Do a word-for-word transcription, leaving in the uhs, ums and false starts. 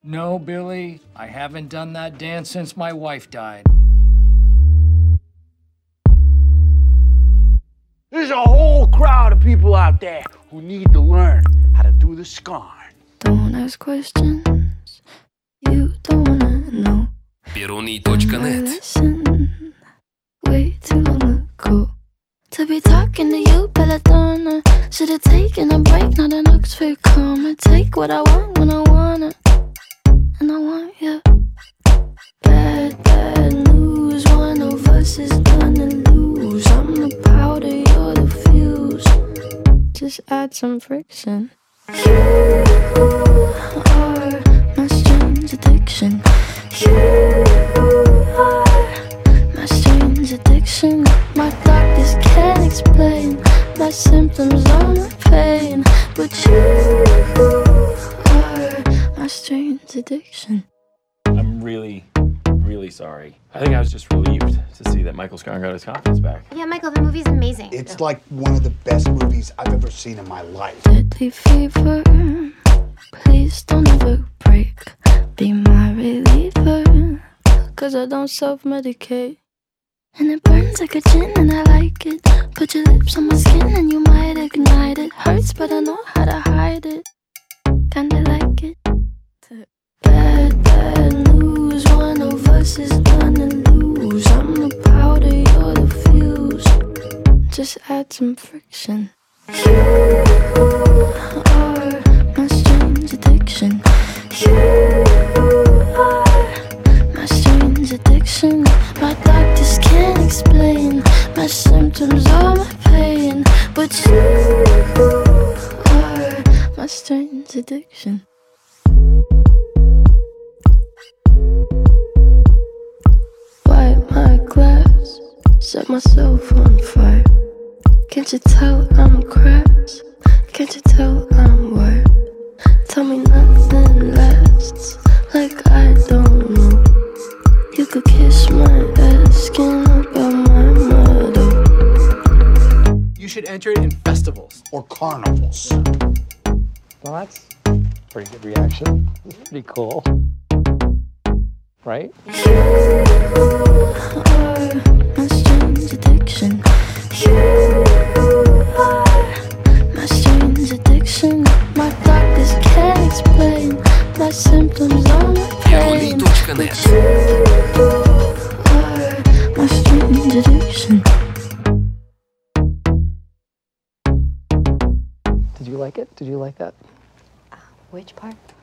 No, Billy, I haven't done that dance since my wife died. There's a whole crowd of people out there who need to learn how to do the scarn. Don't ask questions you don't wanna know. Peroni точка нет. Listen, way too long ago. To be talking to you, Belladonna. Should've taken a break, not an Oxford comma. Take what I want when I want it, and I want you. Bad, bad news. One of us is gonna lose. I'm the powder, you're the fuse. Just add some friction. You are my strange addiction. You are my strange addiction. My doctors can't explain my symptoms or my pain, but you are my strange addiction. I'm really, really sorry. I think I was just relieved to see that Michael Scarn got his confidence back. Yeah, Michael, the movie's amazing. It's like one of the best movies I've ever seen in my life. Deadly fever, please don't ever break. Be my reliever, cause I don't self-medicate. And it burns like a gin and I like it. Put your lips on my skin and you might ignite it. Hurts but I know how to hide it. Kinda like it. Bad, bad news. One of us is gonna lose. I'm the powder, you're the fuse. Just add some friction. You are my strange addiction. You are my strange addiction. My doctors can't explain my symptoms or my pain, but you are my strange addiction. Wipe my glass, set myself on fire. Can't you tell I'm cracked? Can't you tell I'm wired? Tell me nothing lasts, like I don't know. You could kiss my ass, skin about my motto. You should enter it in festivals. Or carnivals. Well, that's a pretty good reaction. It's pretty cool. Right? You are my strange addiction. You are my strange addiction. My doctors can't explain my symptoms or my pain, but you are my strange addiction. Did you like it? Did you like that? Which part?